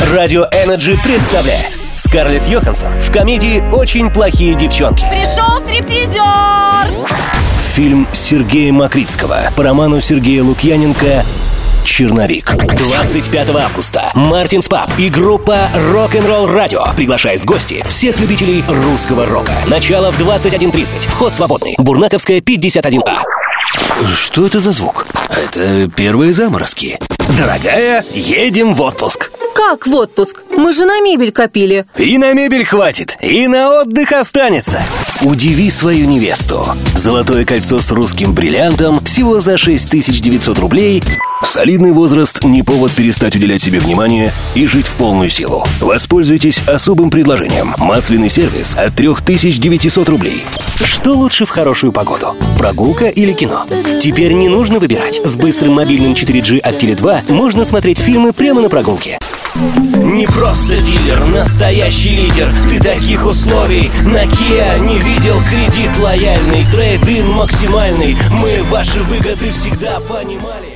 Радио Energy представляет Скарлетт Йоханссон в комедии «Очень плохие девчонки». Пришел стриптизер! Фильм Сергея Макритского по роману Сергея Лукьяненко «Черновик». 25 августа Мартинс Паб и группа Рок-н-ролл радио приглашают в гости всех любителей русского рока. Начало в 21:30. Вход свободный. Бурнаковская, 51А. Что это за звук? Это первые заморозки. Дорогая, едем в отпуск. Как в отпуск? Мы же на мебель копили. И на мебель хватит, и на отдых останется. Удиви свою невесту. Золотое кольцо с русским бриллиантом всего за 6900 рублей. Солидный возраст не повод перестать уделять себе внимание и жить в полную силу. Воспользуйтесь особым предложением. Масляный сервис от 3900 рублей. Что лучше в хорошую погоду? Прогулка или кино? Теперь не нужно выбирать. С быстрым мобильным 4G от Теле2 можно смотреть фильмы прямо на прогулке. Не просто дилер, настоящий лидер. Ты таких условий на Kia не видел. Кредит лояльный, трейд-ин максимальный. Мы ваши выгоды всегда понимали.